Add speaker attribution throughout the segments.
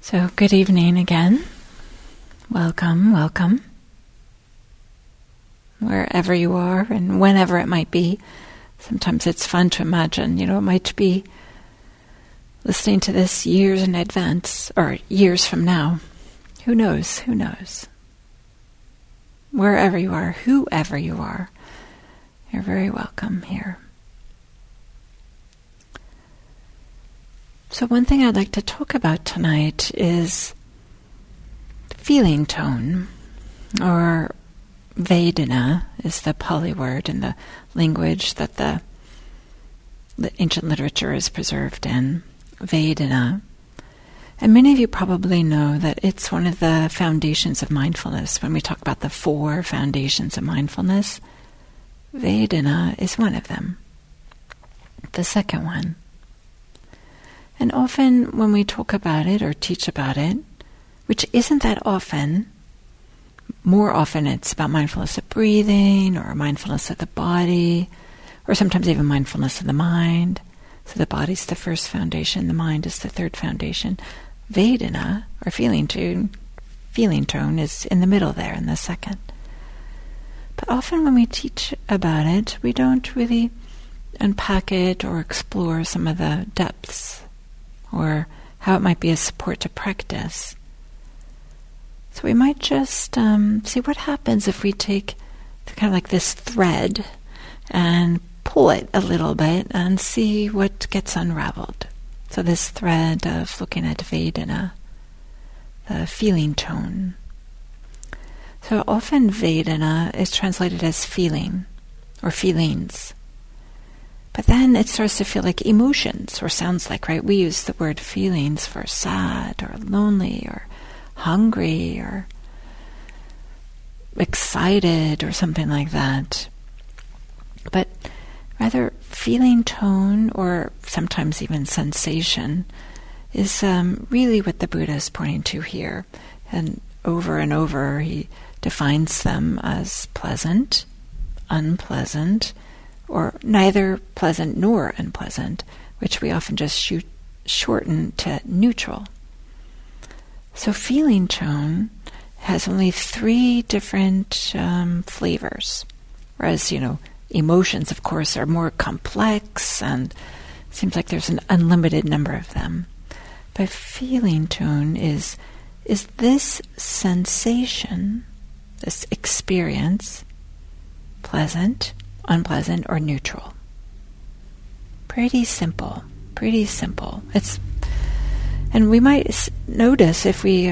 Speaker 1: So good evening again. Welcome, welcome. Wherever you are and whenever it might be. Sometimes it's fun to imagine, it might be listening to this years in advance or years from now. Who knows? Wherever you are, whoever you are, you're very welcome here. So one thing I'd like to talk about tonight is feeling tone, or Vedana is the Pali word in the language that the ancient literature is preserved in, Vedana. And many of you probably know that it's one of the foundations of mindfulness. When we talk about the 4 foundations of mindfulness, Vedana is one of them, the second one. And often when we talk about it or teach about it, which isn't that often, more often it's about mindfulness of breathing or mindfulness of the body, or sometimes even mindfulness of the mind. So the body's the first foundation, the mind is the third foundation. Vedana, or feeling tone, is in the middle there, in the second. But often when we teach about it, we don't really unpack it or explore some of the depths or how it might be a support to practice. So we might just see what happens if we take kind of like this thread and pull it a little bit and see what gets unraveled. So this thread of looking at Vedana, the feeling tone. So often Vedana is translated as feeling or feelings. But then it starts to feel like emotions, or sounds like, right? We use the word feelings for sad or lonely or hungry or excited or something like that. But rather, feeling tone, or sometimes even sensation, is really what the Buddha is pointing to here. And over he defines them as pleasant, unpleasant, or neither pleasant nor unpleasant, which we often just shorten to neutral. So feeling tone has only 3 different flavors, whereas, emotions, of course, are more complex, and it seems like there's an unlimited number of them. But feeling tone is this sensation, this experience, pleasant, unpleasant, or neutral. Pretty simple. And we might notice if we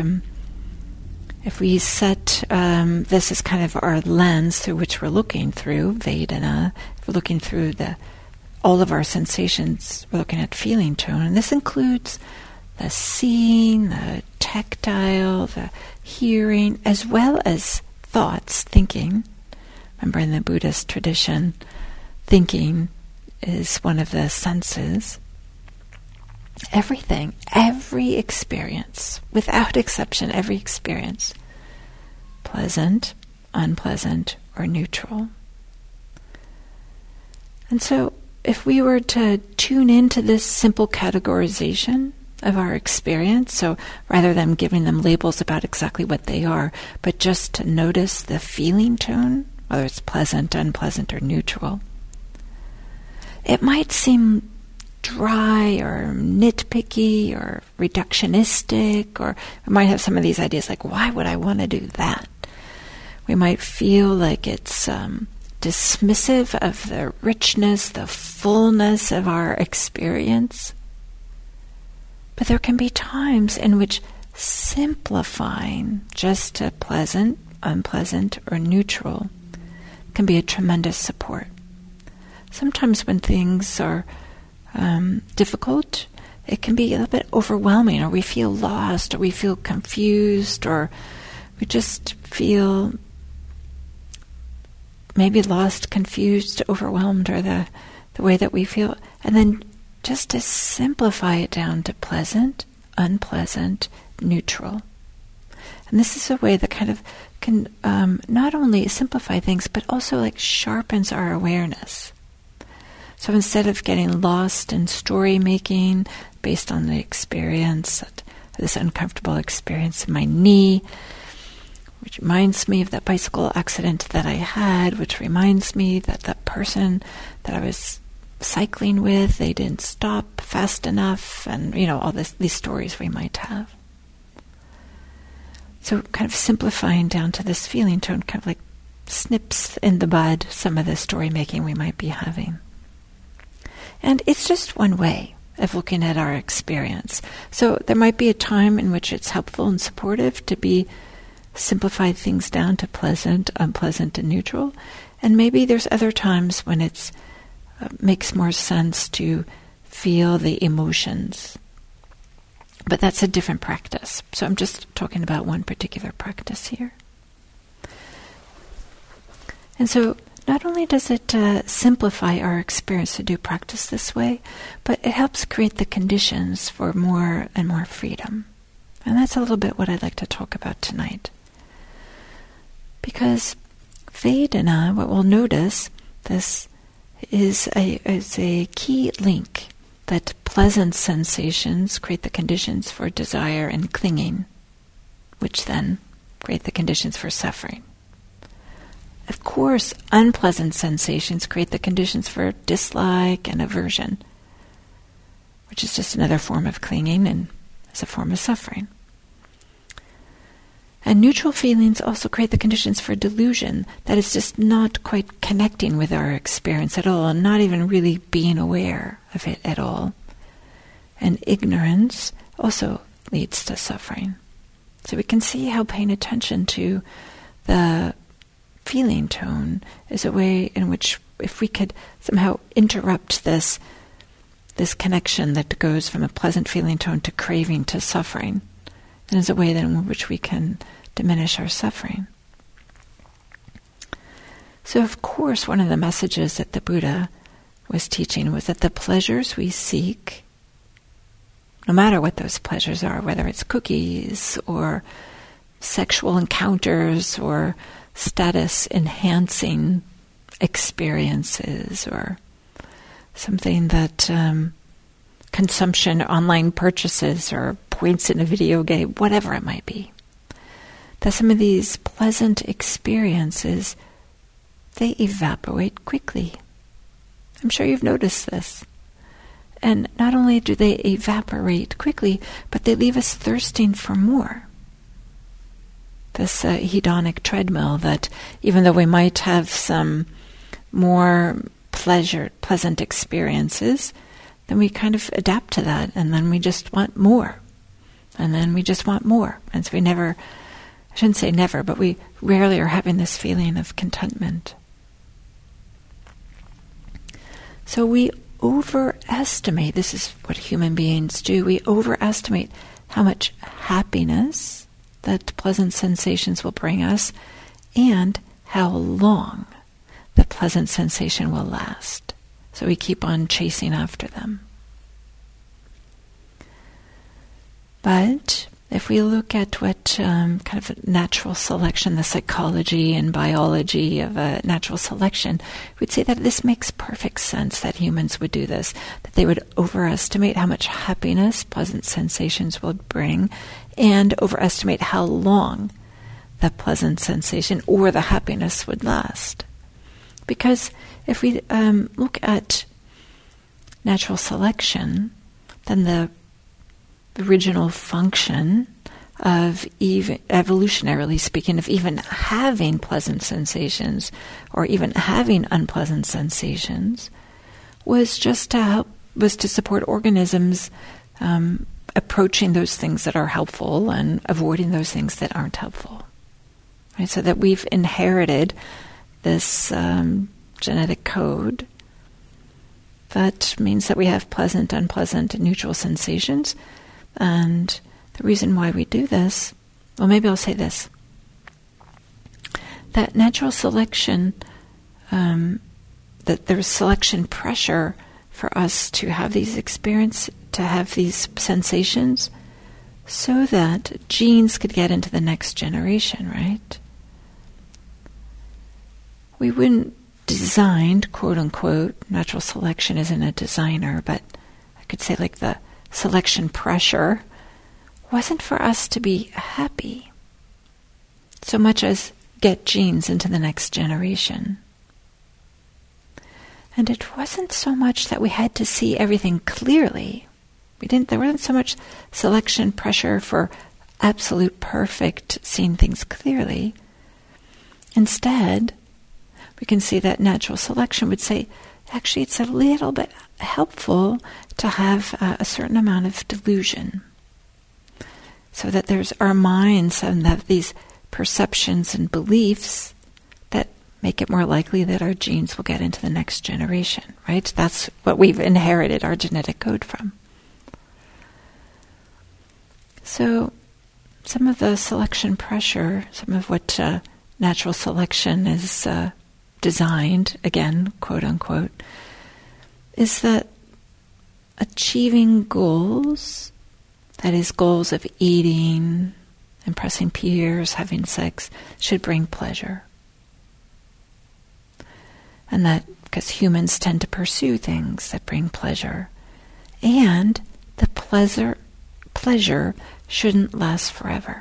Speaker 1: set this as kind of our lens through which we're looking through Vedana, if we're looking through all of our sensations, we're looking at feeling tone, and this includes the seeing, the tactile, the hearing, as well as thoughts, thinking. Remember, in the Buddhist tradition, thinking is one of the senses. Everything, every experience, without exception, every experience, pleasant, unpleasant, or neutral. And so, if we were to tune into this simple categorization of our experience, so rather than giving them labels about exactly what they are, but just to notice the feeling tone, whether it's pleasant, unpleasant, or neutral, it might seem dry or nitpicky or reductionistic, or we might have some of these ideas like, why would I want to do that? We might feel like it's dismissive of the richness, the fullness of our experience. But there can be times in which simplifying just to pleasant, unpleasant, or neutral can be a tremendous support. Sometimes when things are difficult, it can be a little bit overwhelming, or we feel lost, or we feel confused, or we just feel maybe lost, confused, overwhelmed, or the way that we feel. And then just to simplify it down to pleasant, unpleasant, neutral. And this is a way that kind of can not only simplify things, but also like sharpens our awareness. So instead of getting lost in story making based on the experience that this uncomfortable experience in my knee, which reminds me of that bicycle accident that I had, which reminds me that that person that I was cycling with, they didn't stop fast enough, and all these stories we might have. So kind of simplifying down to this feeling tone, kind of like snips in the bud some of the story making we might be having. And it's just one way of looking at our experience. So there might be a time in which it's helpful and supportive to simplify things down to pleasant, unpleasant, and neutral. And maybe there's other times when it's makes more sense to feel the emotions. But that's a different practice. So I'm just talking about one particular practice here. And so not only does it simplify our experience to do practice this way, but it helps create the conditions for more and more freedom. And that's a little bit what I'd like to talk about tonight. Because Vedana, what we'll notice, this is a key link that pleasant sensations create the conditions for desire and clinging, which then create the conditions for suffering. Of course, unpleasant sensations create the conditions for dislike and aversion, which is just another form of clinging and is a form of suffering. And neutral feelings also create the conditions for delusion, that is just not quite connecting with our experience at all, and not even really being aware of it at all. And ignorance also leads to suffering. So we can see how paying attention to the feeling tone is a way in which, if we could somehow interrupt this connection that goes from a pleasant feeling tone to craving to suffering, then is a way then in which we can diminish our suffering. So of course one of the messages that the Buddha was teaching was that the pleasures we seek, no matter what those pleasures are, whether it's cookies or sexual encounters or status-enhancing experiences or something that consumption, online purchases, or points in a video game, whatever it might be, that some of these pleasant experiences, they evaporate quickly. I'm sure you've noticed this. And not only do they evaporate quickly, but they leave us thirsting for more. This hedonic treadmill that even though we might have some more pleasant experiences, then we kind of adapt to that, and then we just want more. And then we just want more. And so we never, I shouldn't say never, but we rarely are having this feeling of contentment. So we overestimate, this is what human beings do, we overestimate how much happiness that pleasant sensations will bring us and how long the pleasant sensation will last. So we keep on chasing after them. But if we look at what kind of natural selection, the psychology and biology of a natural selection, we'd say that this makes perfect sense that humans would do this, that they would overestimate how much happiness pleasant sensations will bring and overestimate how long the pleasant sensation or the happiness would last. Because if we look at natural selection, then the original function of even evolutionarily speaking, of even having pleasant sensations or even having unpleasant sensations was just to support organisms approaching those things that are helpful and avoiding those things that aren't helpful. Right? So that we've inherited this genetic code that means that we have pleasant, unpleasant, and neutral sensations. And the reason why we do this, well, maybe I'll say this, that natural selection, that there's selection pressure for us to have these to have these sensations so that genes could get into the next generation, right? We wouldn't designed, quote unquote, natural selection isn't a designer, but I could say like the selection pressure wasn't for us to be happy so much as get genes into the next generation. And it wasn't so much that we had to see everything clearly. There wasn't so much selection pressure for absolute perfect seeing things clearly. Instead, we can see that natural selection would say, actually, it's a little bit helpful to have a certain amount of delusion, so that there's our minds and have these perceptions and beliefs that make it more likely that our genes will get into the next generation, right? That's what we've inherited our genetic code from. So some of the selection pressure, some of what natural selection is designed, again, quote unquote, is that achieving goals, that is, goals of eating, impressing peers, having sex, should bring pleasure. And that because humans tend to pursue things that bring pleasure. And the pleasure shouldn't last forever.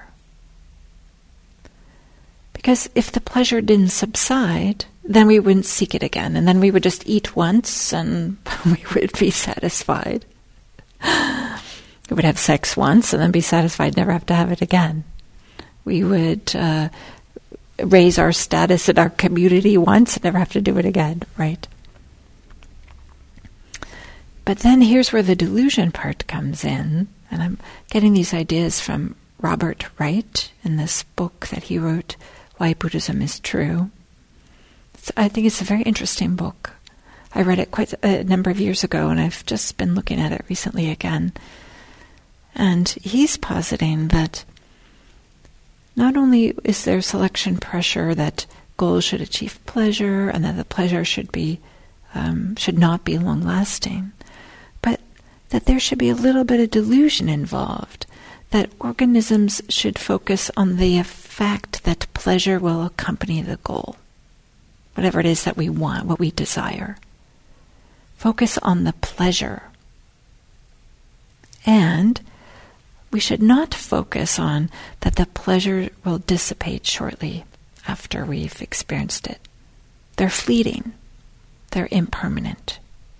Speaker 1: Because if the pleasure didn't subside, then we wouldn't seek it again, and then we would just eat once and we would be satisfied. We would have sex once and then be satisfied, never have to have it again. We would raise our status in our community once and never have to do it again, right? But then here's where the delusion part comes in, and I'm getting these ideas from Robert Wright in this book that he wrote, Why Buddhism is True. I think it's a very interesting book. I read it quite a number of years ago, and I've just been looking at it recently again. And he's positing that not only is there selection pressure that goals should achieve pleasure, and that the pleasure should not be long-lasting, but that there should be a little bit of delusion involved, that organisms should focus on the fact that pleasure will accompany the goal, whatever it is that we want, what we desire. Focus on the pleasure. And we should not focus on that the pleasure will dissipate shortly after we've experienced it. They're fleeting. They're impermanent.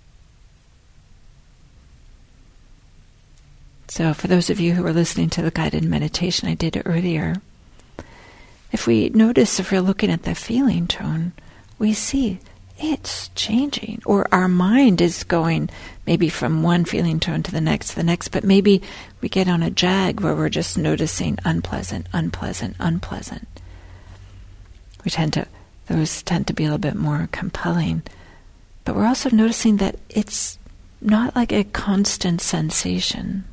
Speaker 1: So for those of you who are listening to the guided meditation I did earlier, if we notice, if we're looking at the feeling tone, we see it's changing, or our mind is going maybe from one feeling tone to the next, but maybe we get on a jag where we're just noticing unpleasant, unpleasant, unpleasant. Those tend to be a little bit more compelling, but we're also noticing that it's not like a constant sensation.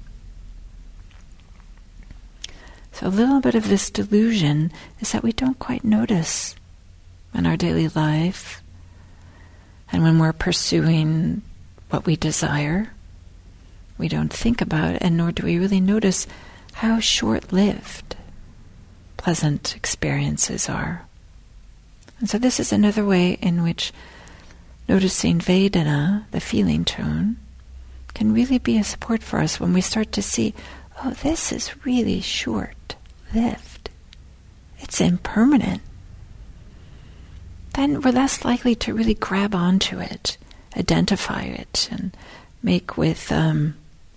Speaker 1: So a little bit of this delusion is that we don't quite notice in our daily life, and when we're pursuing what we desire, we don't think about it, and nor do we really notice how short-lived pleasant experiences are. And so this is another way in which noticing Vedana, the feeling tone, can really be a support for us when we start to see, oh, this is really short-lived. It's impermanent. Then we're less likely to really grab onto it, identify it, and make a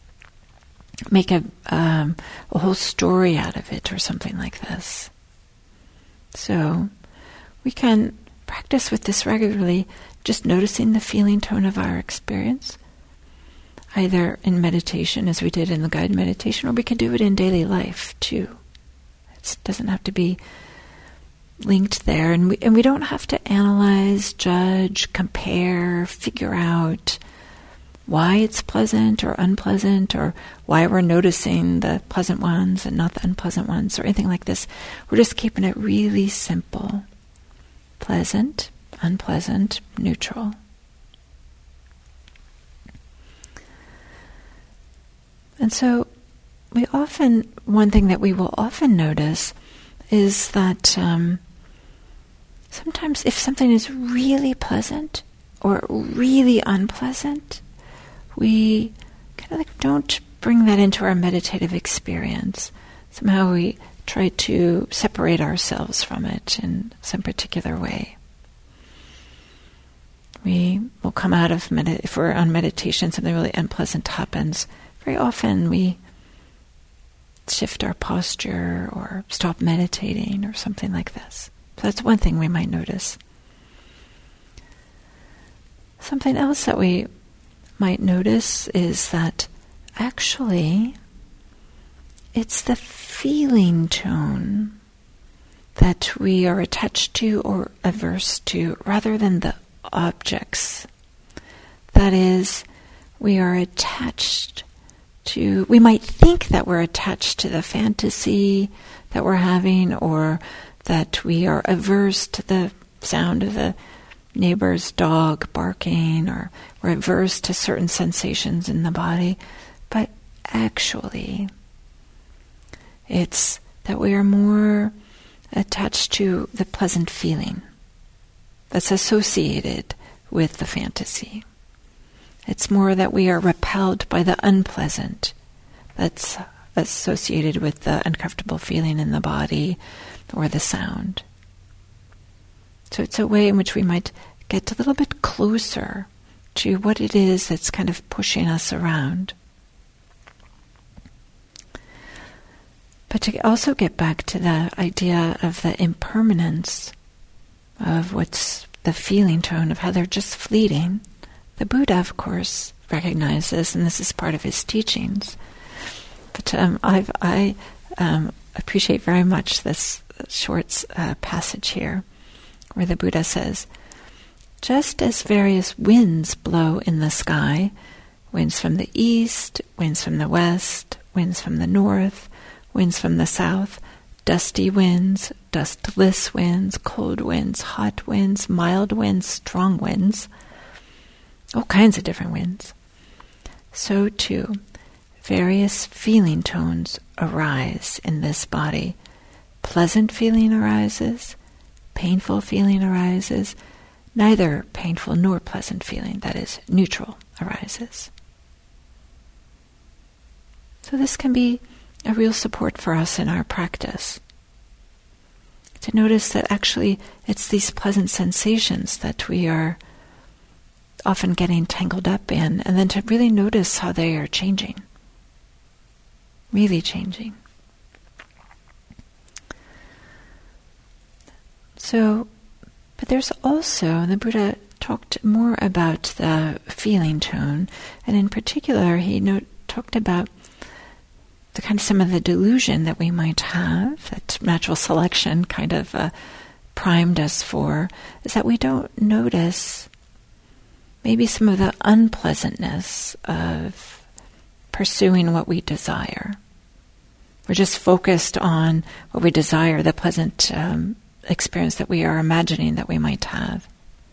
Speaker 1: whole story out of it or something like this. So we can practice with this regularly, just noticing the feeling tone of our experience, either in meditation as we did in the guided meditation, or we can do it in daily life too. It doesn't have to be linked there, and we don't have to analyze, judge, compare, figure out why it's pleasant or unpleasant, or why we're noticing the pleasant ones and not the unpleasant ones, or anything like this. We're just keeping it really simple. Pleasant, unpleasant, neutral. And so one thing that we will often notice is that sometimes if something is really pleasant or really unpleasant, we kind of don't bring that into our meditative experience. Somehow we try to separate ourselves from it in some particular way. We will come out of, if we're on meditation, something really unpleasant happens. Very often we shift our posture or stop meditating or something like this. So that's one thing we might notice. Something else that we might notice is that actually it's the feeling tone that we are attached to or averse to rather than the objects. That is, we are attached to, we might think that we're attached to the fantasy that we're having, or that we are averse to the sound of the neighbor's dog barking, or we're averse to certain sensations in the body. But actually, it's that we are more attached to the pleasant feeling that's associated with the fantasy. It's more that we are repelled by the unpleasant that's associated with the uncomfortable feeling in the body or the sound. So it's a way in which we might get a little bit closer to what it is that's kind of pushing us around. But to also get back to the idea of the impermanence of what's the feeling tone, of how they're just fleeting, the Buddha, of course, recognizes, and this is part of his teachings. But I appreciate very much this short passage here, where the Buddha says, just as various winds blow in the sky, winds from the east, winds from the west, winds from the north, winds from the south, dusty winds, dustless winds, cold winds, hot winds, mild winds, strong winds, all kinds of different winds. So too, various feeling tones arise in this body. Pleasant feeling arises, painful feeling arises, neither painful nor pleasant feeling, that is, neutral, arises. So this can be a real support for us in our practice. To notice that actually it's these pleasant sensations that we are often getting tangled up in, and then to really notice how they are changing. Really changing. So, but there's also, the Buddha talked more about the feeling tone, and in particular he talked about the kind of some of the delusion that we might have, that natural selection kind of primed us for, is that we don't notice maybe some of the unpleasantness of pursuing what we desire. We're just focused on what we desire, the pleasant experience that we are imagining that we might have.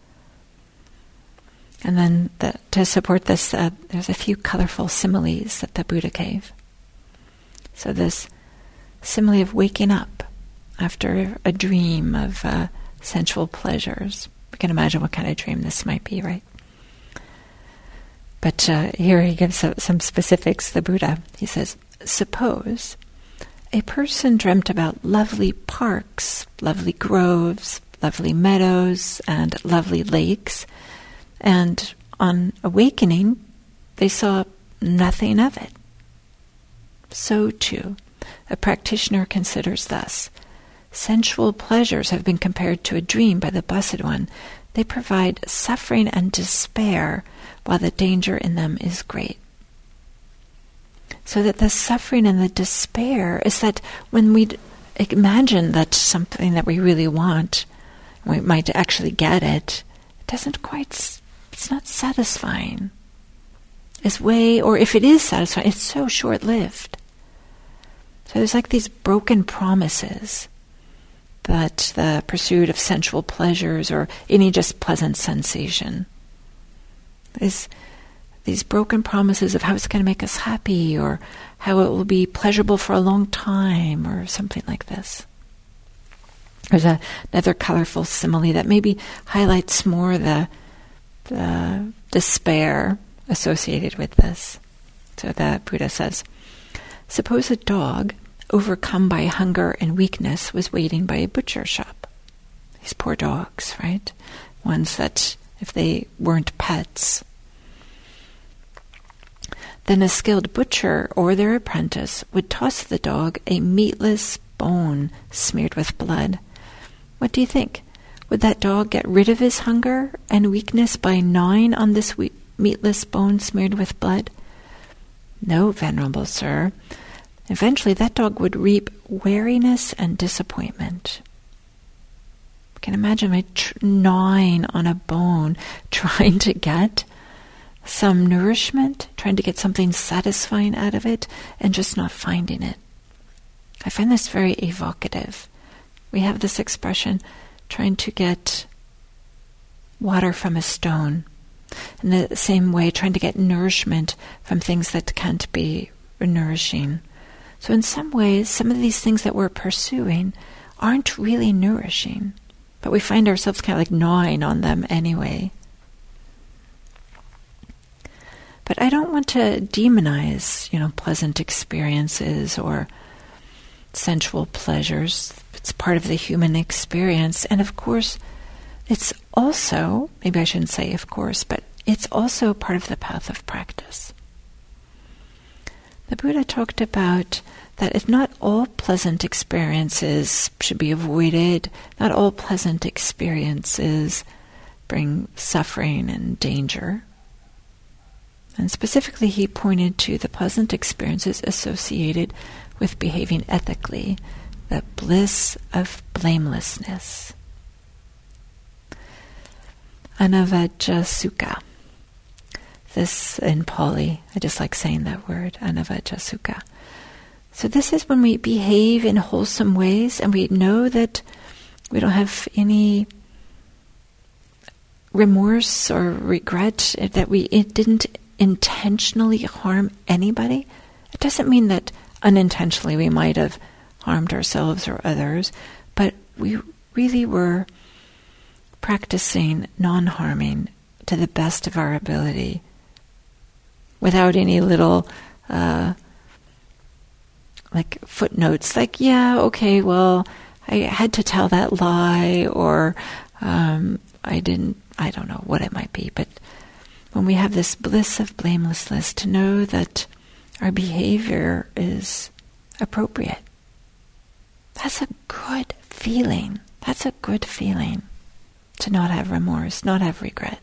Speaker 1: And then to support this, there's a few colorful similes that the Buddha gave. So this simile of waking up after a dream of sensual pleasures. We can imagine what kind of dream this might be, right? But here he gives some specifics, the Buddha. He says, suppose a person dreamt about lovely parks, lovely groves, lovely meadows, and lovely lakes, and on awakening, they saw nothing of it. So too, a practitioner considers thus, sensual pleasures have been compared to a dream by the Blessed One. They provide suffering and despair, while the danger in them is great. So that the suffering and the despair is that when we imagine that something that we really want, we might actually get it, it doesn't quite, it's not satisfying. Or if it is satisfying, it's so short-lived. So there's like these broken promises that the pursuit of sensual pleasures or any just pleasant sensation is these broken promises of how it's going to make us happy or how it will be pleasurable for a long time or something like this. There's another colorful simile that maybe highlights more the despair associated with this. So the Buddha says, suppose a dog, overcome by hunger and weakness, was waiting by a butcher shop. These poor dogs, right? Ones that, if they weren't pets, then a skilled butcher or their apprentice would toss the dog a meatless bone smeared with blood. What do you think? Would that dog get rid of his hunger and weakness by gnawing on this meatless bone smeared with blood? No, venerable sir. Eventually that dog would reap weariness and disappointment. You can imagine gnawing on a bone, trying to get some nourishment, trying to get something satisfying out of it, and just not finding it. I find this very evocative. We have this expression, trying to get water from a stone. In the same way, trying to get nourishment from things that can't be nourishing. So in some ways, some of these things that we're pursuing aren't really nourishing, but we find ourselves kind of like gnawing on them anyway. But I don't want to demonize, pleasant experiences or sensual pleasures. It's part of the human experience. And of course, it's also, maybe I shouldn't say of course, but it's also part of the path of practice. The Buddha talked about that if not all pleasant experiences should be avoided, not all pleasant experiences bring suffering and danger. And specifically, he pointed to the pleasant experiences associated with behaving ethically, the bliss of blamelessness. Anavajasukha. This in Pali, I just like saying that word, anavajasukha. So this is when we behave in wholesome ways and we know that we don't have any remorse or regret, that we didn't intentionally harm anybody. It doesn't mean that unintentionally we might have harmed ourselves or others, but we really were practicing non-harming to the best of our ability without any little footnotes like, yeah, okay, well, I had to tell that lie, or I don't know what it might be, but when we have this bliss of blamelessness, to know that our behavior is appropriate, that's a good feeling. That's a good feeling, to not have remorse, not have regret.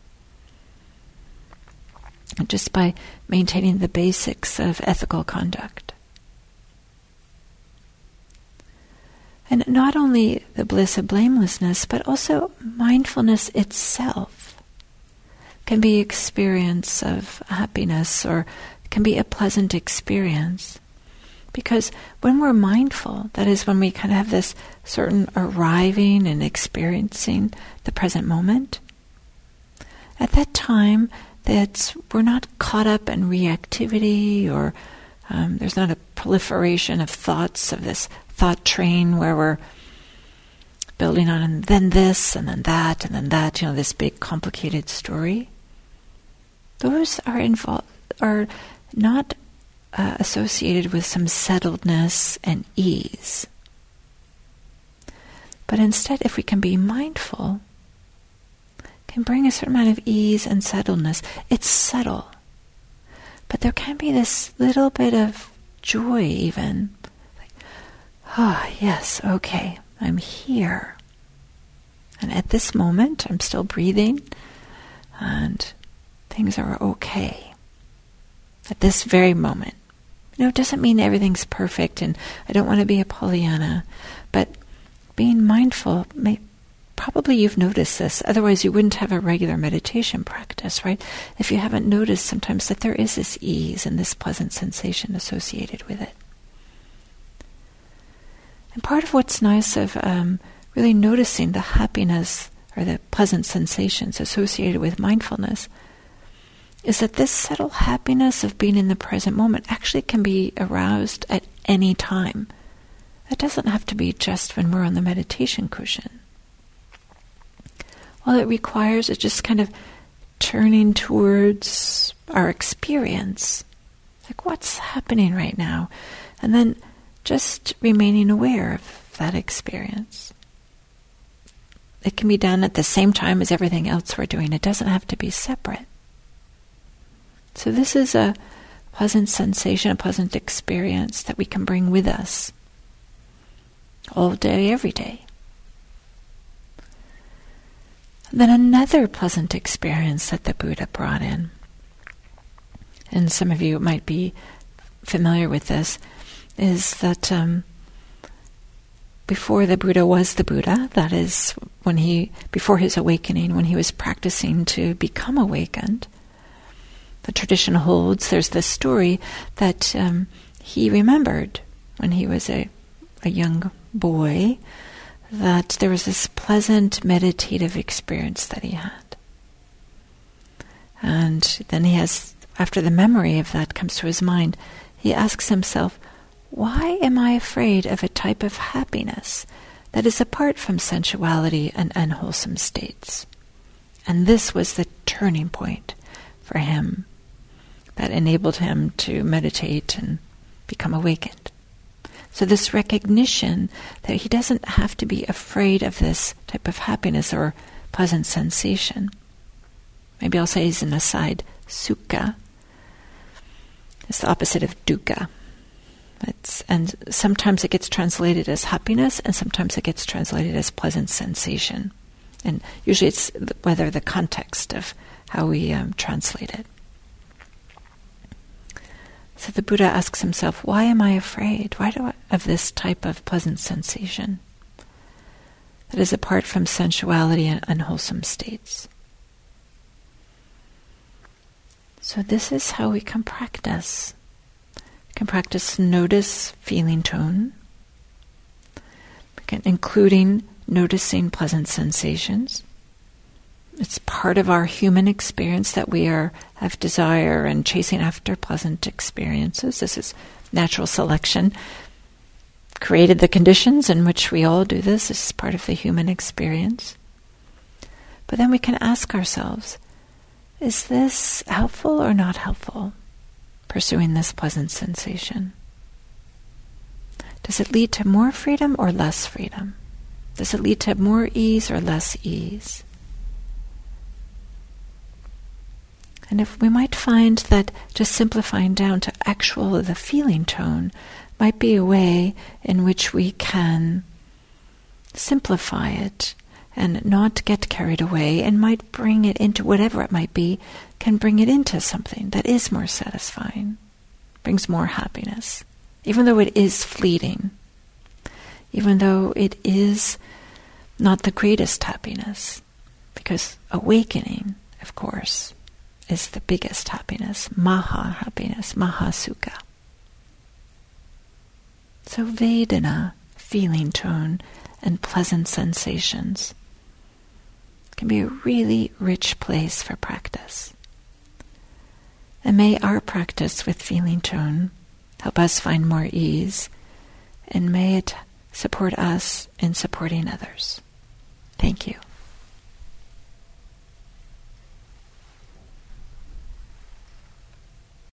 Speaker 1: And just by maintaining the basics of ethical conduct. And not only the bliss of blamelessness, but also mindfulness itself can be experience of happiness, or can be a pleasant experience. Because when we're mindful, that is when we kind of have this certain arriving and experiencing the present moment, at that time we're not caught up in reactivity, or there's not a proliferation of thoughts of this thought train where we're building on and then this and then that and then that, this big complicated story. Those are not associated with some settledness and ease. But instead, if we can be mindful, can bring a certain amount of ease and settledness. It's subtle, but there can be this little bit of joy even. Yes, okay, I'm here. And at this moment, I'm still breathing, and things are okay. At this very moment. It doesn't mean everything's perfect, and I don't want to be a Pollyanna, but being mindful, probably you've noticed this, otherwise you wouldn't have a regular meditation practice, right? If you haven't noticed sometimes that there is this ease and this pleasant sensation associated with it. And part of what's nice of really noticing the happiness or the pleasant sensations associated with mindfulness is that this subtle happiness of being in the present moment actually can be aroused at any time. It doesn't have to be just when we're on the meditation cushion. All it requires is just kind of turning towards our experience Like, what's happening right now? And then just remaining aware of that experience. It can be done at the same time as everything else we're doing. It doesn't have to be separate. So this is a pleasant sensation, a pleasant experience that we can bring with us all day, every day. Then another pleasant experience that the Buddha brought in, and some of you might be familiar with this, is that before the Buddha was the Buddha, that is, before his awakening, when he was practicing to become awakened, the tradition holds, there's this story that he remembered when he was a young boy, that there was this pleasant meditative experience that he had. And then he has, after the memory of that comes to his mind, he asks himself, why am I afraid of a type of happiness that is apart from sensuality and unwholesome states? And this was the turning point for him that enabled him to meditate and become awakened. So this recognition that he doesn't have to be afraid of this type of happiness or pleasant sensation. Maybe I'll say as an aside, sukha is the opposite of dukkha. And sometimes it gets translated as happiness, and sometimes it gets translated as pleasant sensation. And usually it's whether the context of how we translate it. So the Buddha asks himself, why am I afraid? Of this type of pleasant sensation that is apart from sensuality and unwholesome states? So this is how we can practice. We can practice notice feeling tone, including noticing pleasant sensations. It's part of our human experience that we have desire and chasing after pleasant experiences. This is natural selection. Created the conditions in which we all do this. This is part of the human experience. But then we can ask ourselves, is this helpful or not helpful, pursuing this pleasant sensation? Does it lead to more freedom or less freedom? Does it lead to more ease or less ease? And if we might find that just simplifying down to the feeling tone might be a way in which we can simplify it and not get carried away, and might bring it into whatever it might be, can bring it into something that is more satisfying, brings more happiness, even though it is fleeting, even though it is not the greatest happiness, because awakening, of course, is the biggest happiness, happiness, sukha. So Vedana, feeling tone, and pleasant sensations can be a really rich place for practice. And may our practice with feeling tone help us find more ease, and may it support us in supporting others. Thank you.